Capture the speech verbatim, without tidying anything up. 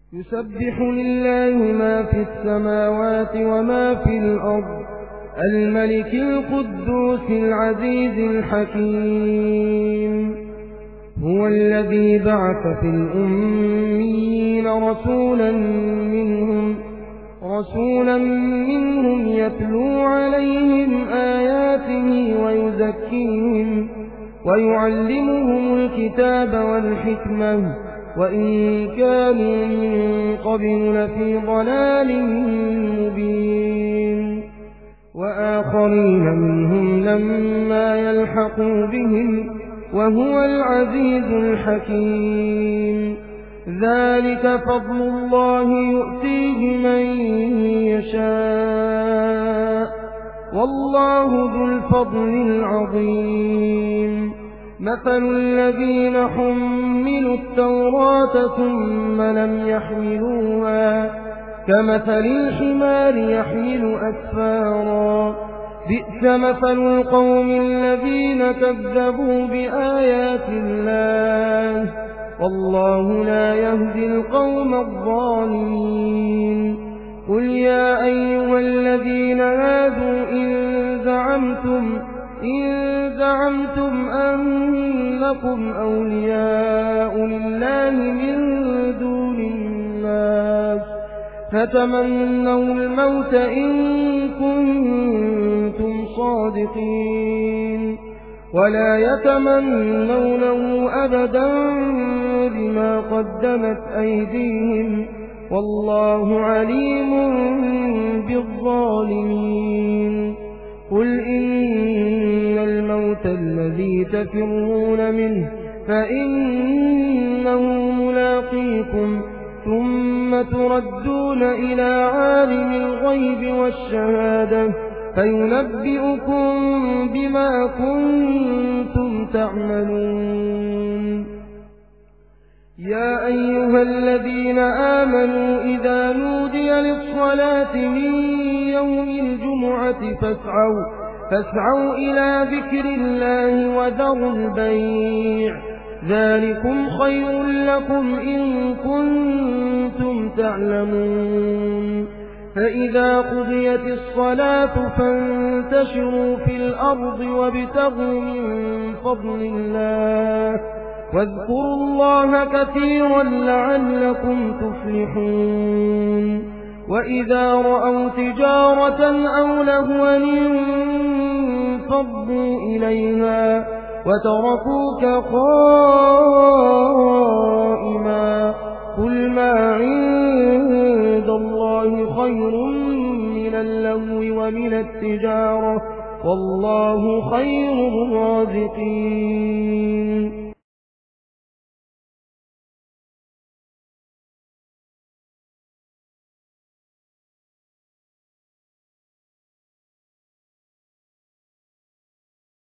يسبح لله ما في السماوات وما في الأرض الملك القدوس العزيز الحكيم. هو الذي بعث في الأميين رسولا منهم رسولا منهم يتلو عليهم آياته ويزكيهم ويعلمهم الكتاب والحكمة وإن كانوا من قبل لفي ضلال مبين. وآخرين منهم لما يلحقوا بهم وهو العزيز الحكيم. ذلك فضل الله يؤتيه من يشاء والله ذو الفضل العظيم. مثل الذين حملوا التوراة ثم لم يحملوها كمثل الحمار يحمل أسفارا بئس مثل القوم الذين كذبوا بآيات الله والله لا يهدي القوم الظالمين. قل يا أيها الذين هادوا إن زعمتم إن زعمتم أنكم أولياء لله من دون الناس فتمنوا الموت إن كنتم صادقين ولا يتمنونه أبدا بما قدمت أيديهم والله عليم بالظالمين. قل إن الموت الذي تفرون منه فإنه ملاقيكم ثم تردون إلى عالم الغيب والشهادة فينبئكم بما كنتم تعملون. يا أيها الذين آمنوا إذا نودي للصلاة من يوم الجمعة فاسعوا, فاسعوا إلى ذكر الله وذروا البيع ذلكم خير لكم إن كنتم تعلمون. فإذا قضيت الصلاة فانتشروا في الأرض وابتغوا من فضل الله واذكروا الله كثيرا لعلكم تفلحون. وإذا رأوا تجارة أو لهوا انفضوا إليها وتركوك قائما قل ما عند الله خير من اللهو ومن التجارة والله خير الرازقين.